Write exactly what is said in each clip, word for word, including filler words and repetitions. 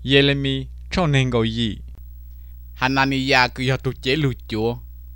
Yeremi trong nên gọi gì Hananiah cứ giờ tụ chế lụt chúa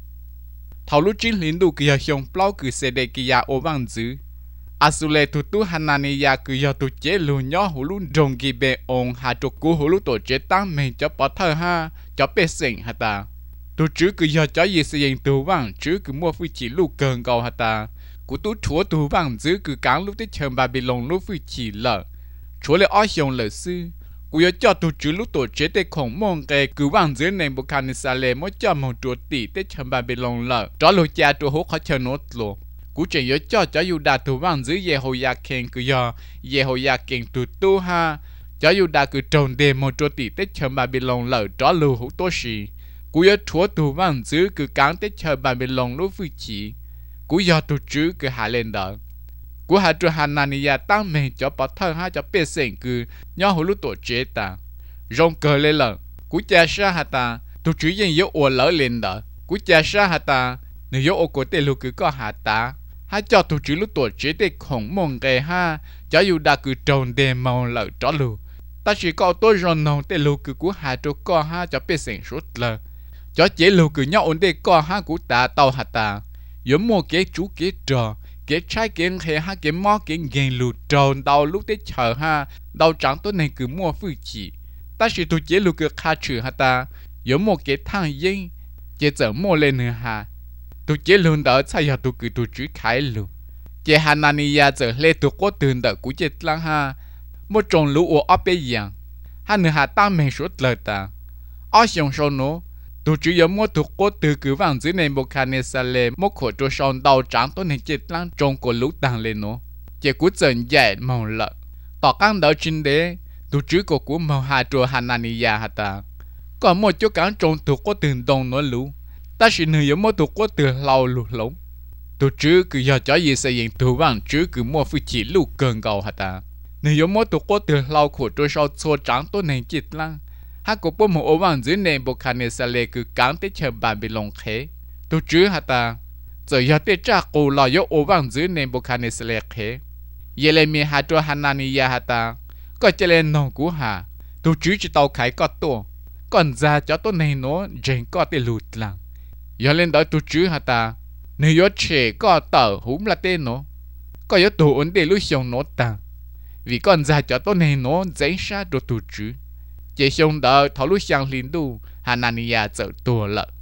thầu lúc chín lính đủ cứ giờ xong plau cứ sẽ để cứ giờ ô vang dữ Asule tụ tụ Hananiah cứ giờ tụ chế lụt nhỏ hồ lúc rồng ghi bê ông hà trục cú hồ lúc tổ chế tăng mình cho bỏ thơ ha cho bê sinh hả ta tụ chứ cứ giờ cho gì sẽ dành tụ vang chứ cứ mua phi chỉ lụt cơn cầu hả ta cú tụ chúa tụ vang dữ cứ cán lúc tới trường Babylon lúc phi chỉ lợ chúa lại ói xong lợ sư cú giờ cho tụ chứ lúc tổ chế để khổng mong cái cứ vang dữ này bộ khăn xa lệ mới cho một chuột tỷ tới trường Babylon lợ cho lô cha tụ hốt khó chờ nốt lô cú chỉ giờ cho cho Yuda tụ vang dữ Yehoiakim cứ giờ Yehoiakim tụ tu ha cho Yuda cứ trồng đề một chuột tỷ tới trường Babylon lợ cho lô hốt tốt gì cú giờ chúa tụ vang dữ cứ cán tới trường Babylon lúc phi chỉ cú giờ tụ chứ cứ hạ lên đó cú hạ tụ Hananiah tăng mình cho bỏ thơ ha cho bê sinh cứ nhau hồ lúc tổ chế ta rong cờ lên lợ cú cha sa hạ ta tụ chứ dân yếu ổ lỡ lên đó cú cha sa hạ ta nếu yếu ổ của tê lục cứ có hạ ta ha cho tụ chứ lúc tổ chế để khổng mong cái ha cho dù đã cứ trồng đề màu lợ cho lù ta chỉ có tôi rong nông tê lục cứ cú hạ tụ có ha cho bê sinh suốt lợ cho chế lục cứ nhau ổn đề có ha cú ta tàu hạ ta yếu mua cái chú cái trò cái trái cái hệ ha cái mò cái ghen lụt tròn đầu lúc tới chờ ha đầu trắng tối này cứ mua phi chỉ ta chỉ tụi chế lụt cứ khai trừ ha ta có một cái thằng yên chế giờ mua lên nữa ha tụi chế luôn đó sai giờ tụi cứ tụi chứ khai lụt chế Hananiah giờ lên tụi có tiền đó cũng chế lăng ha một trồng lũ ở ấp bây giờ ha nữa ha ta mình suốt lời ta ở trong số nó tụi chú yếu mua thuộc cô từ cứ vàng dưới này một khả năng xa lệ một khổ cho son đầu trắng tôi nên chết lăng trong của lũ tăng lên nó chỉ cú dần dạy màu lợ tỏ căng đỡ trên đế tụi chú của cú màu hà trùa Hananiah hả ta còn một chỗ cán trong thuộc cô từ đồng nó lũ ta chỉ nữ yếu mua thuộc cô từ lâu lũ lống tụi chú cứ giờ cho gì xây dựng tụi vàng chú cứ mua phi chỉ lũ cơn cầu hả ta nữ yếu mua thuộc cô từ lâu khổ cho son xô trắng tôi nên chết lăng ha có bộ một ô vàng dưới nền bộ khăn này sẽ lấy cứ cán tới chờ Babylon khé tôi chứ hả ta giờ giờ tới cha cô lo yếu ô vàng dưới nền bộ khăn này sẽ lấy khé Yeremi ha cho Hananiah hả ta có cho lên nòng của hà tôi chứ chỉ tàu khải có tổ còn ra cho tôi này nó dành có tới lụt lặng giờ lên đó tôi chứ hả ta nếu yếu trẻ có tờ húm là tên nó có yếu tổ ổn định lúc xong nó ta vì còn ra cho tôi này nó dễ sát đồ tôi chứ chế xong đó thảo lúc sang lính đu Hananiah trở tua lợ